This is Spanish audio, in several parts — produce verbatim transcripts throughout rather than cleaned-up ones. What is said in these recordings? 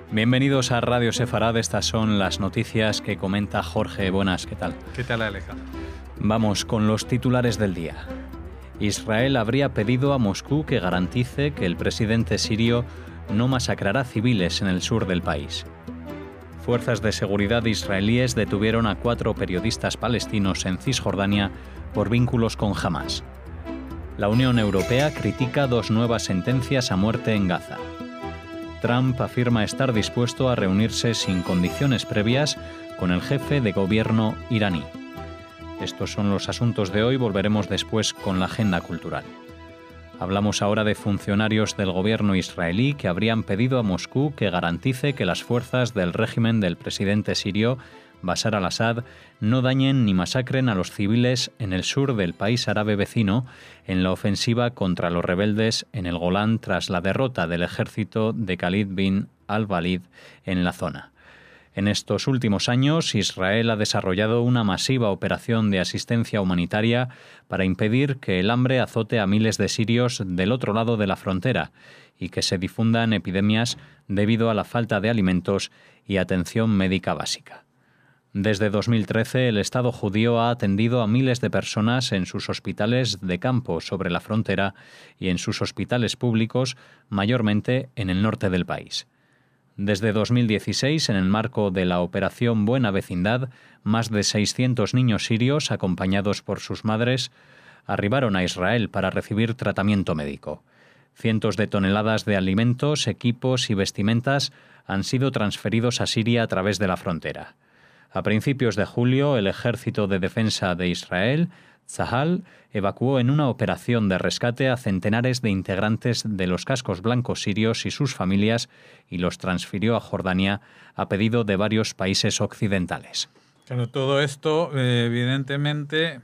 Bienvenidos a Radio Sefarad, estas son las noticias que comenta Jorge. Buenas, ¿qué tal? ¿Qué tal, Alejandro? Vamos con los titulares del día. Israel habría pedido a Moscú que garantice que el presidente sirio no masacrará civiles en el sur del país. Fuerzas de seguridad israelíes detuvieron a cuatro periodistas palestinos en Cisjordania por vínculos con Hamás. La Unión Europea critica dos nuevas sentencias a muerte en Gaza. Trump afirma estar dispuesto a reunirse sin condiciones previas con el jefe de gobierno iraní. Estos son los asuntos de hoy, volveremos después con la agenda cultural. Hablamos ahora de funcionarios del gobierno israelí que habrían pedido a Moscú que garantice que las fuerzas del régimen del presidente sirio Bashar al-Assad no dañen ni masacren a los civiles en el sur del país árabe vecino en la ofensiva contra los rebeldes en el Golán tras la derrota del ejército de Khalid bin al-Walid en la zona. En estos últimos años, Israel ha desarrollado una masiva operación de asistencia humanitaria para impedir que el hambre azote a miles de sirios del otro lado de la frontera y que se difundan epidemias debido a la falta de alimentos y atención médica básica. Desde dos mil trece, el Estado judío ha atendido a miles de personas en sus hospitales de campo sobre la frontera y en sus hospitales públicos, mayormente en el norte del país. Desde dos mil dieciséis, en el marco de la Operación Buena Vecindad, más de seiscientos niños sirios, acompañados por sus madres, arribaron a Israel para recibir tratamiento médico. Cientos de toneladas de alimentos, equipos y vestimentas han sido transferidos a Siria a través de la frontera. A principios de julio, el Ejército de Defensa de Israel, Tzahal, evacuó en una operación de rescate a centenares de integrantes de los cascos blancos sirios y sus familias y los transfirió a Jordania a pedido de varios países occidentales. Claro, todo esto, eh, evidentemente,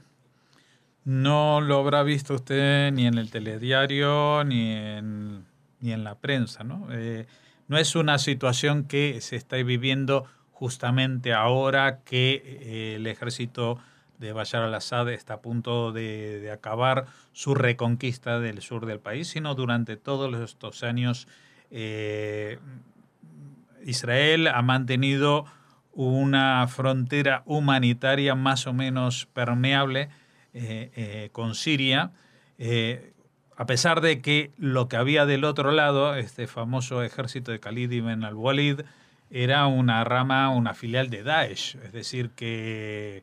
no lo habrá visto usted ni en el telediario ni en, ni en la prensa, ¿no? Eh, no es una situación que se está viviendo justamente ahora que eh, el ejército de Bashar al-Assad está a punto de, de acabar su reconquista del sur del país, sino durante todos estos años eh, Israel ha mantenido una frontera humanitaria más o menos permeable eh, eh, con Siria, eh, a pesar de que lo que había del otro lado, este famoso ejército de Khalid ibn al-Walid, era una rama, una filial de Daesh, es decir, que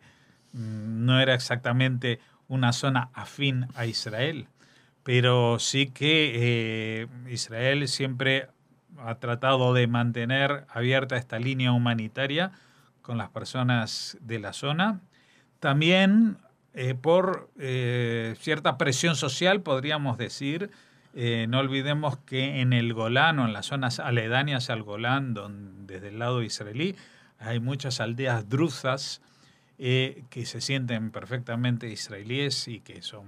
no era exactamente una zona afín a Israel, pero sí que eh, Israel siempre ha tratado de mantener abierta esta línea humanitaria con las personas de la zona. También eh, por eh, cierta presión social, podríamos decir. Eh, no olvidemos que en el Golán o en las zonas aledañas al Golán, donde, desde el lado israelí, hay muchas aldeas druzas eh, que se sienten perfectamente israelíes y que son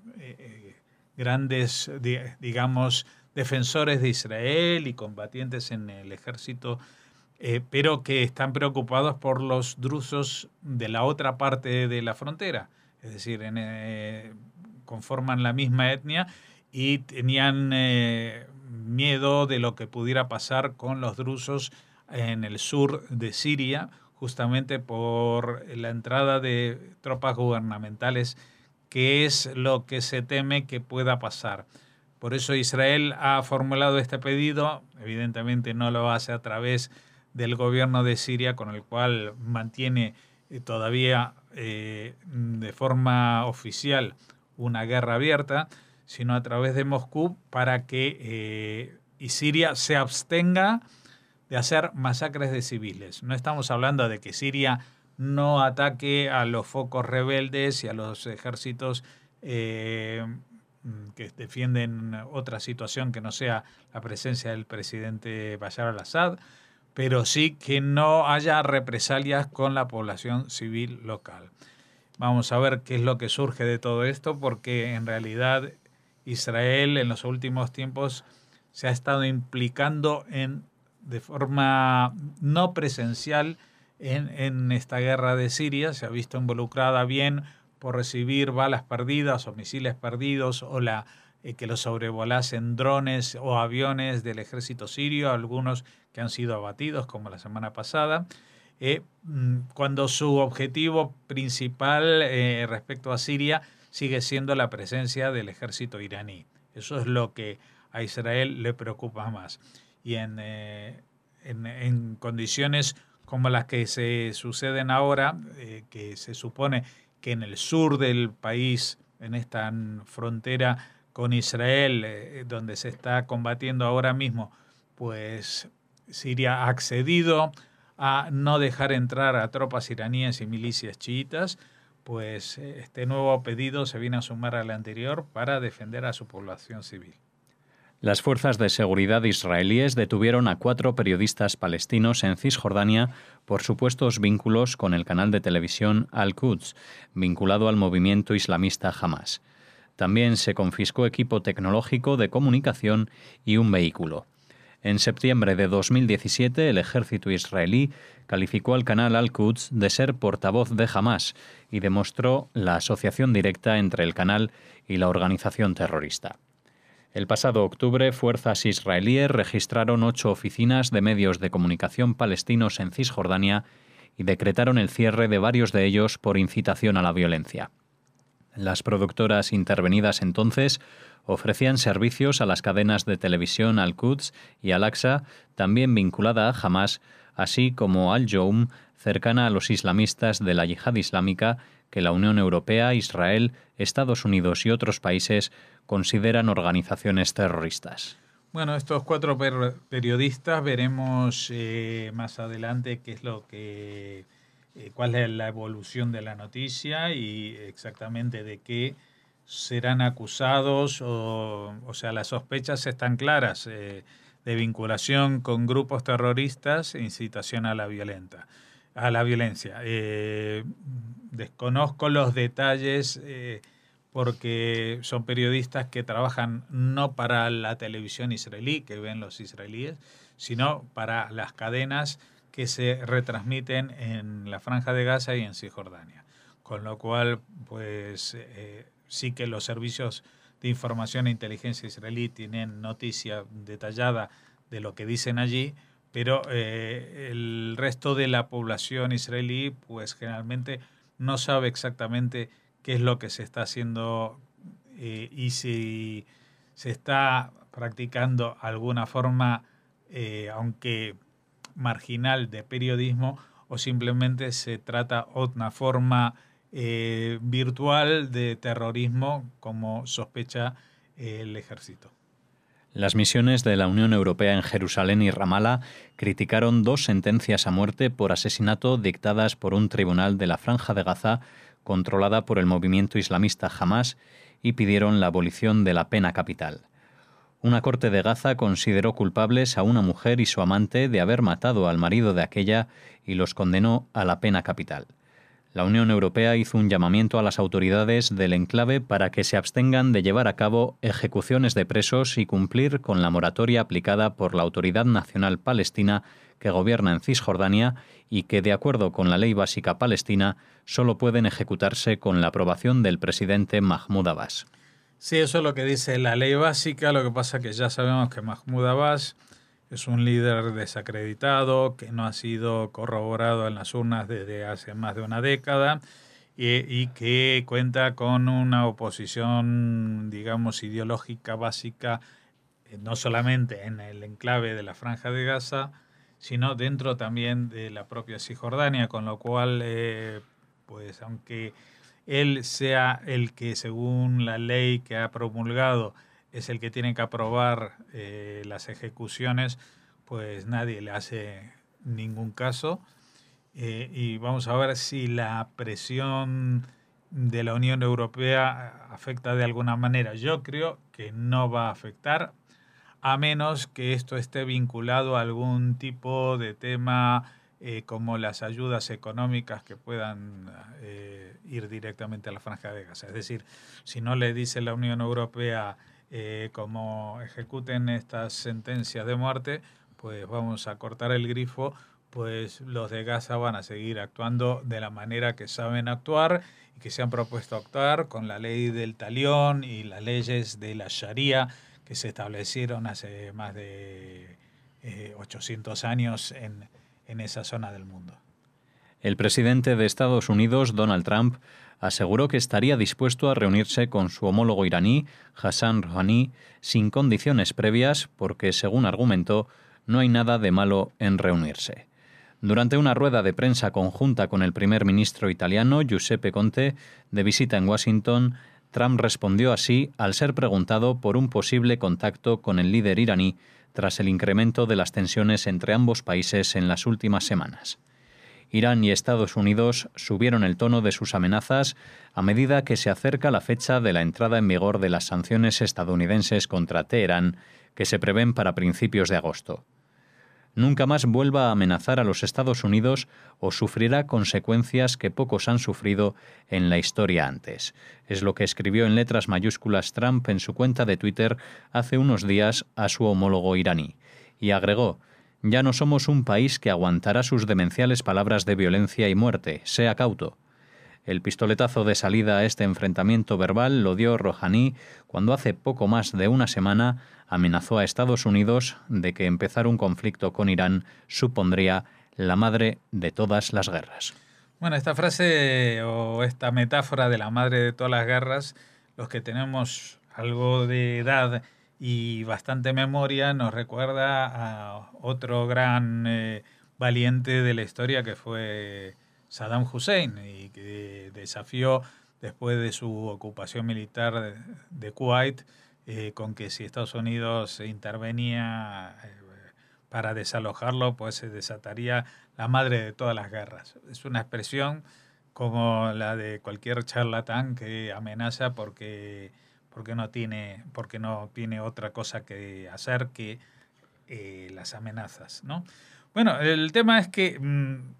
eh, grandes, digamos, defensores de Israel y combatientes en el ejército, eh, pero que están preocupados por los druzos de la otra parte de la frontera, es decir, en, eh, conforman la misma etnia y tenían eh, miedo de lo que pudiera pasar con los drusos en el sur de Siria, justamente por la entrada de tropas gubernamentales, que es lo que se teme que pueda pasar. Por eso Israel ha formulado este pedido, evidentemente no lo hace a través del gobierno de Siria, con el cual mantiene eh, todavía eh, de forma oficial una guerra abierta, sino a través de Moscú, para que eh, y Siria se abstenga de hacer masacres de civiles. No estamos hablando de que Siria no ataque a los focos rebeldes y a los ejércitos eh, que defienden otra situación que no sea la presencia del presidente Bashar al-Assad, pero sí que no haya represalias con la población civil local. Vamos a ver qué es lo que surge de todo esto, porque en realidad Israel en los últimos tiempos se ha estado implicando en, de forma no presencial en, en esta guerra de Siria. Se ha visto involucrada bien por recibir balas perdidas o misiles perdidos o la eh, que los sobrevolasen drones o aviones del ejército sirio, algunos que han sido abatidos, como la semana pasada, eh, cuando su objetivo principal eh, respecto a Siria sigue siendo la presencia del ejército iraní. Eso es lo que a Israel le preocupa más. Y en, eh, en, en condiciones como las que se suceden ahora, eh, que se supone que en el sur del país, en esta frontera con Israel, eh, donde se está combatiendo ahora mismo, pues Siria ha accedido a no dejar entrar a tropas iraníes y milicias chiitas, pues este nuevo pedido se viene a sumar al anterior para defender a su población civil. Las fuerzas de seguridad israelíes detuvieron a cuatro periodistas palestinos en Cisjordania por supuestos vínculos con el canal de televisión Al-Quds, vinculado al movimiento islamista Hamas. También se confiscó equipo tecnológico de comunicación y un vehículo. En septiembre de dos mil diecisiete, el ejército israelí calificó al canal Al-Quds de ser portavoz de Hamas y demostró la asociación directa entre el canal y la organización terrorista. El pasado octubre, fuerzas israelíes registraron ocho oficinas de medios de comunicación palestinos en Cisjordania y decretaron el cierre de varios de ellos por incitación a la violencia. Las productoras intervenidas entonces ofrecían servicios a las cadenas de televisión Al-Quds y Al-Aqsa, también vinculada a Hamas, así como Al-Joum, cercana a los islamistas de la Yihad Islámica, que la Unión Europea, Israel, Estados Unidos y otros países consideran organizaciones terroristas. Bueno, estos cuatro per periodistas veremos eh, más adelante qué es lo que, eh, cuál es la evolución de la noticia y exactamente de qué serán acusados, o, o sea, las sospechas están claras eh, de vinculación con grupos terroristas e incitación a la violenta, a la violencia. Eh, desconozco los detalles eh, porque son periodistas que trabajan no para la televisión israelí, que ven los israelíes, sino para las cadenas que se retransmiten en la Franja de Gaza y en Cisjordania. Con lo cual, pues eh, sí que los servicios de información e inteligencia israelí tienen noticia detallada de lo que dicen allí, pero eh, el resto de la población israelí, pues generalmente no sabe exactamente qué es lo que se está haciendo eh, y si se está practicando alguna forma, eh, aunque marginal, de periodismo, o simplemente se trata una forma eh, virtual de terrorismo, como sospecha eh, el ejército. Las misiones de la Unión Europea en Jerusalén y Ramala criticaron dos sentencias a muerte por asesinato dictadas por un tribunal de la Franja de Gaza controlada por el movimiento islamista Hamas y pidieron la abolición de la pena capital. Una corte de Gaza consideró culpables a una mujer y su amante de haber matado al marido de aquella y los condenó a la pena capital. La Unión Europea hizo un llamamiento a las autoridades del enclave para que se abstengan de llevar a cabo ejecuciones de presos y cumplir con la moratoria aplicada por la Autoridad Nacional Palestina que gobierna en Cisjordania y que, de acuerdo con la ley básica palestina, solo pueden ejecutarse con la aprobación del presidente Mahmoud Abbas. Sí, eso es lo que dice la ley básica. Lo que pasa es que ya sabemos que Mahmoud Abbas es un líder desacreditado, que no ha sido corroborado en las urnas desde hace más de una década y, y que cuenta con una oposición, digamos, ideológica básica, eh, no solamente en el enclave de la Franja de Gaza, sino dentro también de la propia Cisjordania, con lo cual, eh, pues aunque él sea el que, según la ley que ha promulgado, es el que tiene que aprobar eh, las ejecuciones, pues nadie le hace ningún caso. Eh, y vamos a ver si la presión de la Unión Europea afecta de alguna manera. Yo creo que no va a afectar, a menos que esto esté vinculado a algún tipo de tema eh, como las ayudas económicas que puedan eh, ir directamente a la Franja de Gaza. Es decir, si no le dice la Unión Europea Eh, como ejecuten estas sentencias de muerte, pues vamos a cortar el grifo, pues los de Gaza van a seguir actuando de la manera que saben actuar y que se han propuesto actuar con la ley del talión y las leyes de la Sharia que se establecieron hace más de eh, ochocientos años en, en esa zona del mundo. El presidente de Estados Unidos, Donald Trump, aseguró que estaría dispuesto a reunirse con su homólogo iraní, Hassan Rouhani, sin condiciones previas porque, según argumentó, no hay nada de malo en reunirse. Durante una rueda de prensa conjunta con el primer ministro italiano, Giuseppe Conte, de visita en Washington, Trump respondió así al ser preguntado por un posible contacto con el líder iraní tras el incremento de las tensiones entre ambos países en las últimas semanas. Irán y Estados Unidos subieron el tono de sus amenazas a medida que se acerca la fecha de la entrada en vigor de las sanciones estadounidenses contra Teherán, que se prevén para principios de agosto. Nunca más vuelva a amenazar a los Estados Unidos o sufrirá consecuencias que pocos han sufrido en la historia antes. Es lo que escribió en letras mayúsculas Trump en su cuenta de Twitter hace unos días a su homólogo iraní. Y agregó: «Ya no somos un país que aguantará sus demenciales palabras de violencia y muerte. Sea cauto». El pistoletazo de salida a este enfrentamiento verbal lo dio Rouhani cuando hace poco más de una semana amenazó a Estados Unidos de que empezar un conflicto con Irán supondría la madre de todas las guerras. Bueno, esta frase o esta metáfora de la madre de todas las guerras, los que tenemos algo de edad y bastante memoria, nos recuerda a otro gran eh, valiente de la historia que fue Saddam Hussein, y que desafió después de su ocupación militar de, de Kuwait eh, con que si Estados Unidos intervenía eh, para desalojarlo, pues se desataría la madre de todas las guerras. Es una expresión como la de cualquier charlatán que amenaza porque, porque, no, tiene, porque no tiene otra cosa que hacer que eh, las amenazas, ¿no? Bueno, el tema es que mmm,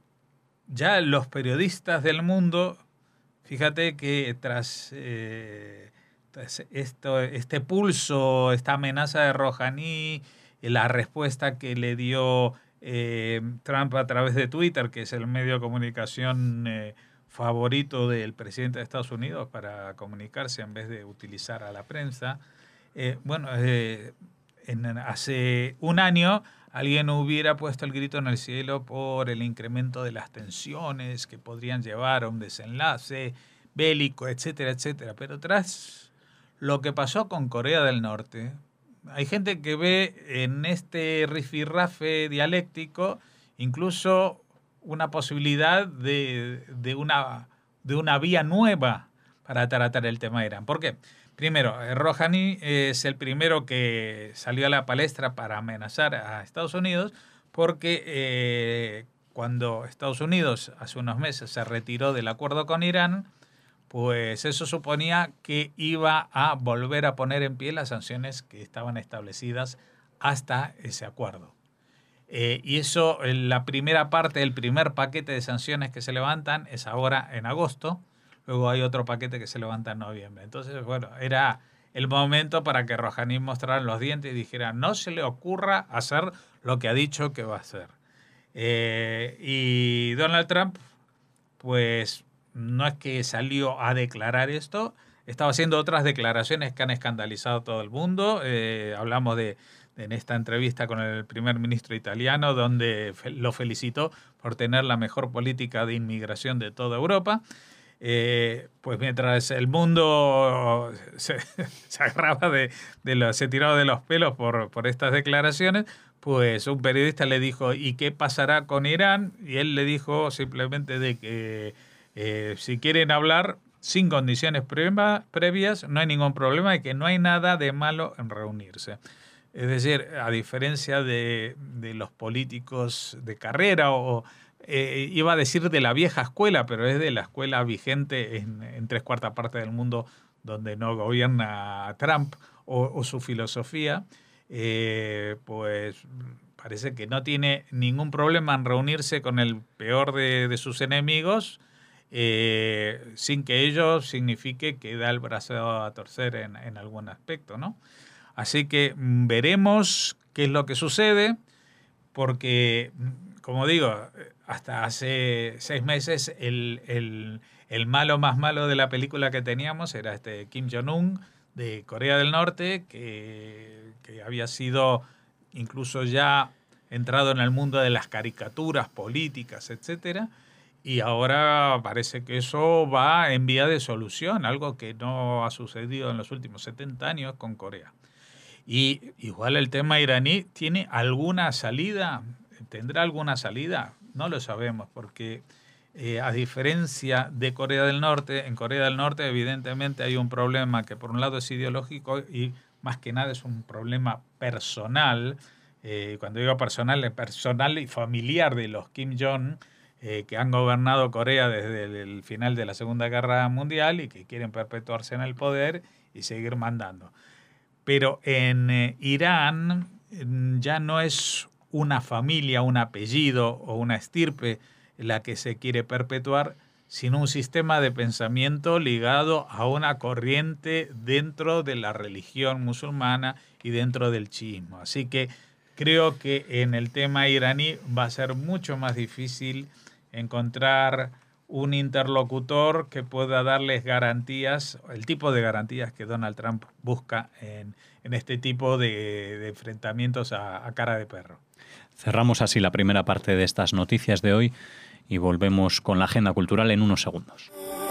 ya los periodistas del mundo, fíjate que tras, eh, tras esto, este pulso, esta amenaza de Rouhani, la respuesta que le dio eh, Trump a través de Twitter, que es el medio de comunicación eh, favorito del presidente de Estados Unidos para comunicarse en vez de utilizar a la prensa, eh, bueno, eh, en, hace un año alguien hubiera puesto el grito en el cielo por el incremento de las tensiones que podrían llevar a un desenlace bélico, etcétera, etcétera. Pero tras lo que pasó con Corea del Norte, hay gente que ve en este rifirrafe dialéctico incluso una posibilidad de, de, una, de una vía nueva para tratar el tema de Irán. ¿Por qué? Primero, Rouhani es el primero que salió a la palestra para amenazar a Estados Unidos porque eh, cuando Estados Unidos hace unos meses se retiró del acuerdo con Irán, pues eso suponía que iba a volver a poner en pie las sanciones que estaban establecidas hasta ese acuerdo. Eh, y eso, la primera parte, el primer paquete de sanciones que se levantan es ahora en agosto. Luego hay otro paquete que se levanta en noviembre. Entonces, bueno, era el momento para que Rouhani mostrara los dientes y dijera: no se le ocurra hacer lo que ha dicho que va a hacer. Eh, y Donald Trump, pues no es que salió a declarar esto, estaba haciendo otras declaraciones que han escandalizado a todo el mundo. Eh, hablamos de, de en esta entrevista con el primer ministro italiano, donde fe, lo felicitó por tener la mejor política de inmigración de toda Europa. Eh, pues mientras el mundo se, se agarraba de, de los, se tiraba de los pelos por, por estas declaraciones, pues un periodista le dijo: ¿y qué pasará con Irán? Y él le dijo simplemente de que eh, si quieren hablar sin condiciones preva, previas, no hay ningún problema y que no hay nada de malo en reunirse. Es decir, a diferencia de, de los políticos de carrera o Eh, iba a decir de la vieja escuela, pero es de la escuela vigente en, en tres cuartas partes del mundo donde no gobierna Trump o, o su filosofía, eh, pues parece que no tiene ningún problema en reunirse con el peor de, de sus enemigos eh, sin que ello signifique que da el brazo a torcer en, en algún aspecto, ¿no? Así que veremos qué es lo que sucede, porque, como digo, hasta hace seis meses el, el, el malo más malo de la película que teníamos era este Kim Jong-un de Corea del Norte, que, que había sido incluso ya entrado en el mundo de las caricaturas políticas, etcétera, y ahora parece que eso va en vía de solución, algo que no ha sucedido en los últimos setenta años con Corea. Y igual el tema iraní, ¿tiene alguna salida? ¿Tendrá alguna salida? No lo sabemos, porque eh, a diferencia de Corea del Norte, en Corea del Norte evidentemente hay un problema que por un lado es ideológico y más que nada es un problema personal. Eh, cuando digo personal, es personal y familiar de los Kim Jong, eh, que han gobernado Corea desde el, el final de la Segunda Guerra Mundial y que quieren perpetuarse en el poder y seguir mandando. Pero en eh, Irán ya no es una familia, un apellido o una estirpe la que se quiere perpetuar, sino un sistema de pensamiento ligado a una corriente dentro de la religión musulmana y dentro del chiismo. Así que creo que en el tema iraní va a ser mucho más difícil encontrar un interlocutor que pueda darles garantías, el tipo de garantías que Donald Trump busca en, en este tipo de, de enfrentamientos a, a cara de perro. Cerramos así la primera parte de estas noticias de hoy y volvemos con la agenda cultural en unos segundos.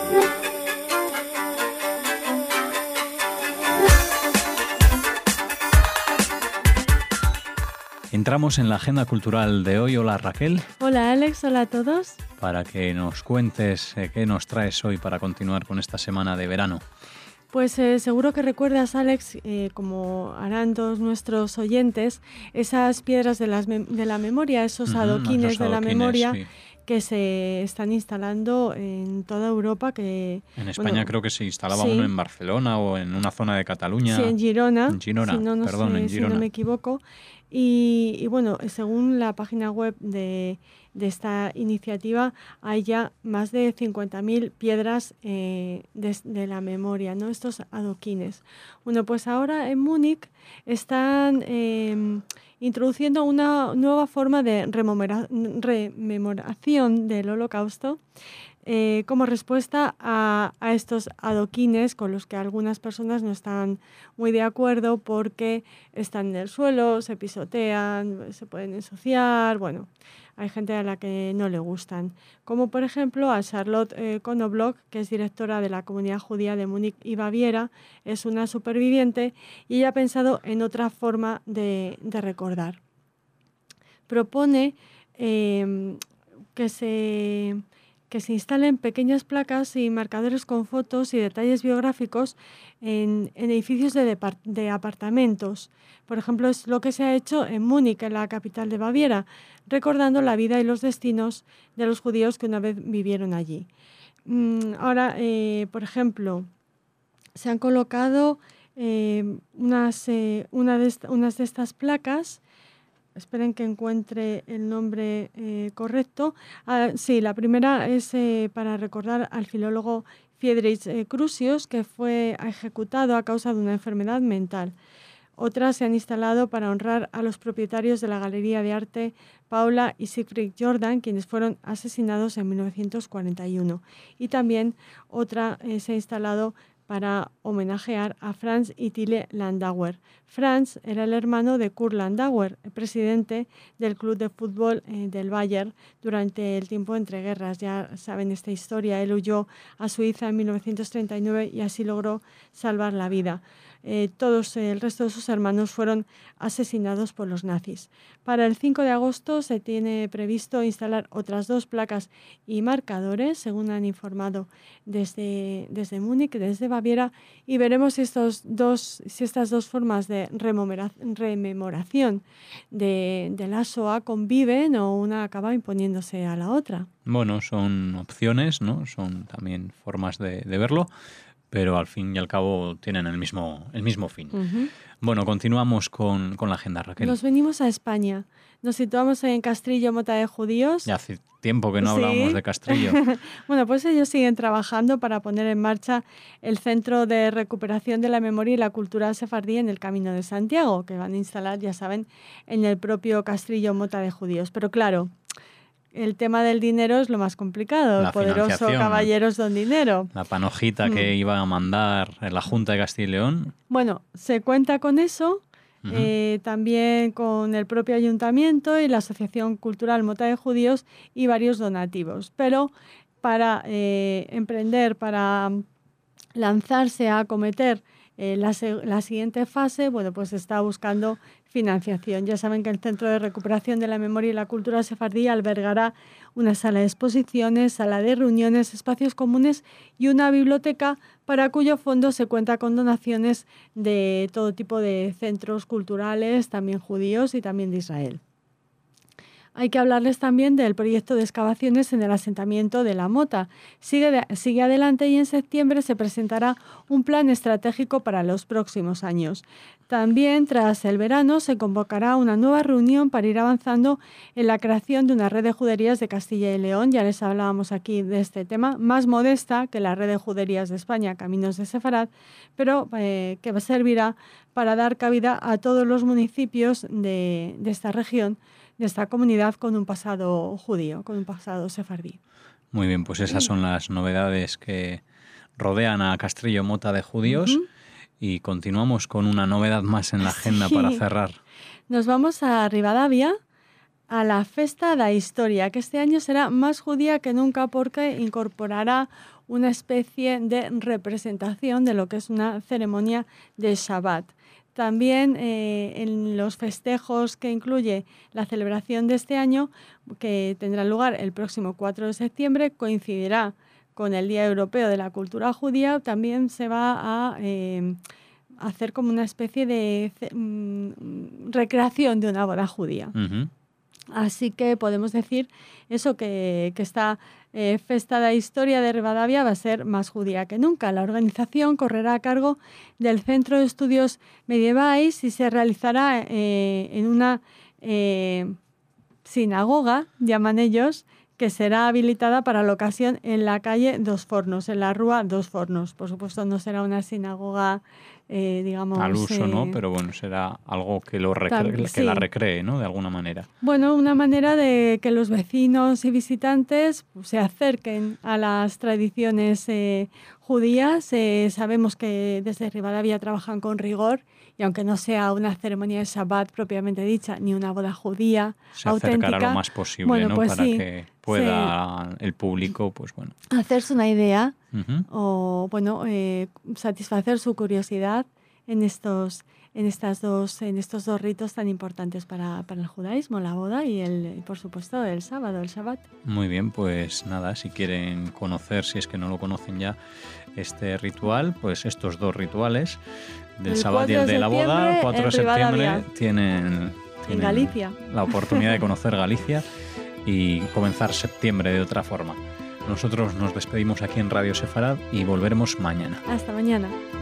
Entramos en la agenda cultural de hoy. Hola Raquel. Hola Alex, hola a todos. Para que nos cuentes eh, qué nos traes hoy para continuar con esta semana de verano. Pues eh, seguro que recuerdas, Alex, eh, como harán todos nuestros oyentes, esas piedras de, las mem- de la memoria, esos Uh-huh, adoquines esos de la adoquines, memoria sí. que se están instalando en toda Europa. Que En España bueno, creo que se instalaba sí. uno en Barcelona o en una zona de Cataluña. Sí, en Girona, En Girona, si no, no perdón, sé, en si Girona. no me equivoco. Y, y bueno, según la página web de, de esta iniciativa, hay ya más de cincuenta mil piedras eh, de, de la memoria, ¿no? Estos adoquines. Bueno, pues ahora en Múnich están eh, introduciendo una nueva forma de rememora, rememoración del Holocausto, Eh, como respuesta a, a estos adoquines con los que algunas personas no están muy de acuerdo porque están en el suelo, se pisotean, se pueden ensuciar, bueno, hay gente a la que no le gustan. Como por ejemplo a Charlotte eh, Knobloch, que es directora de la comunidad judía de Múnich y Baviera, es una superviviente y ella ha pensado en otra forma de, de recordar. Propone eh, que se... que se instalen pequeñas placas y marcadores con fotos y detalles biográficos en, en edificios de, depart- de apartamentos. Por ejemplo, es lo que se ha hecho en Múnich, en la capital de Baviera, recordando la vida y los destinos de los judíos que una vez vivieron allí. Mm, ahora, eh, por ejemplo, se han colocado eh, unas, eh, una de est- unas de estas placas. Esperen que encuentre el nombre eh, correcto. Ah, sí, la primera es eh, para recordar al filólogo Friedrich eh, Crusius, que fue ejecutado a causa de una enfermedad mental. Otras se han instalado para honrar a los propietarios de la Galería de Arte Paula y Siegfried Jordan, quienes fueron asesinados en mil novecientos cuarenta y uno. Y también otra eh, se ha instalado para homenajear a Franz y Tille Landauer. Franz era el hermano de Kurt Landauer, el presidente del club de fútbol eh, del Bayern durante el tiempo entre guerras. Ya saben esta historia, él huyó a Suiza en mil novecientos treinta y nueve y así logró salvar la vida. Eh, todos eh, el resto de sus hermanos fueron asesinados por los nazis. Para el cinco de agosto se tiene previsto instalar otras dos placas y marcadores, según han informado desde, desde Múnich, desde Baviera, y veremos si, estos dos, si estas dos formas de rememoración de, de la SOA conviven o una acaba imponiéndose a la otra. Bueno, son opciones, ¿no? Son también formas de, de verlo, pero al fin y al cabo tienen el mismo, el mismo fin. Uh-huh. Bueno, continuamos con, con la agenda, Raquel. Nos venimos a España. Nos situamos en Castrillo, Mota de Judíos. Ya hace tiempo que no Sí. hablábamos de Castrillo. Bueno, pues ellos siguen trabajando para poner en marcha el Centro de Recuperación de la Memoria y la Cultura Sefardí en el Camino de Santiago, que van a instalar, ya saben, en el propio Castrillo, Mota de Judíos. Pero claro, el tema del dinero es lo más complicado. La El poderoso caballero es don dinero. La panojita mm. que iba a mandar en la Junta de Castilla y León. Bueno, se cuenta con eso, uh-huh. eh, también con el propio ayuntamiento y la Asociación Cultural Mota de Judíos y varios donativos. Pero para eh, emprender, para lanzarse a acometer eh, la, la siguiente fase, bueno, pues está buscando financiación. Ya saben que el Centro de Recuperación de la Memoria y la Cultura Sefardí albergará una sala de exposiciones, sala de reuniones, espacios comunes y una biblioteca para cuyo fondo se cuenta con donaciones de todo tipo de centros culturales, también judíos y también de Israel. Hay que hablarles también del proyecto de excavaciones en el asentamiento de La Mota. Sigue, de, sigue adelante y en septiembre se presentará un plan estratégico para los próximos años. También, tras el verano, se convocará una nueva reunión para ir avanzando en la creación de una red de juderías de Castilla y León, ya les hablábamos aquí de este tema, más modesta que la red de juderías de España, Caminos de Sefarad, pero eh, que servirá para dar cabida a todos los municipios de, de esta región, de esta comunidad con un pasado judío, con un pasado sefardí. Muy bien, pues esas son las novedades que rodean a Castrillo Mota de Judíos. Uh-huh. Y continuamos con una novedad más en la agenda sí. para cerrar. Nos vamos a Rivadavia, a la Festa da Historia, que este año será más judía que nunca porque incorporará una especie de representación de lo que es una ceremonia de Shabbat. También eh, en los festejos que incluye la celebración de este año, que tendrá lugar el próximo cuatro de septiembre, coincidirá con el Día Europeo de la Cultura Judía, también se va a eh, hacer como una especie de um, recreación de una boda judía. Uh-huh. Así que podemos decir eso, que, que esta eh, Festa da Historia de Rivadavia va a ser más judía que nunca. La organización correrá a cargo del Centro de Estudios Medievais y se realizará eh, en una eh, sinagoga, llaman ellos, que será habilitada para la ocasión en la calle Dos Fornos, en la Rúa Dos Fornos. Por supuesto, no será una sinagoga, eh, digamos... al uso, eh, ¿no? Pero bueno, será algo que, lo recre- tam- que sí. la recree, ¿no? De alguna manera. Bueno, una manera de que los vecinos y visitantes pues, se acerquen a las tradiciones eh, judías. Eh, sabemos que desde Rivadavia trabajan con rigor, y aunque no sea una ceremonia de Shabbat propiamente dicha, ni una boda judía se auténtica... Se acercará lo más posible, bueno, ¿no? Pues para sí, que pueda sí. el público, pues bueno... hacerse una idea uh-huh. o, bueno, eh, satisfacer su curiosidad en estos... en estas dos en estos dos ritos tan importantes para, para el judaísmo, la boda y, el por supuesto, el sábado, el Shabbat. Muy bien, pues nada, si quieren conocer, si es que no lo conocen ya, este ritual, pues estos dos rituales, del Shabbat y el de la boda, cuatro de septiembre, tienen, tienen en Galicia. la oportunidad de conocer Galicia y comenzar septiembre de otra forma. Nosotros nos despedimos aquí en Radio Sefarad y volveremos mañana. Hasta mañana.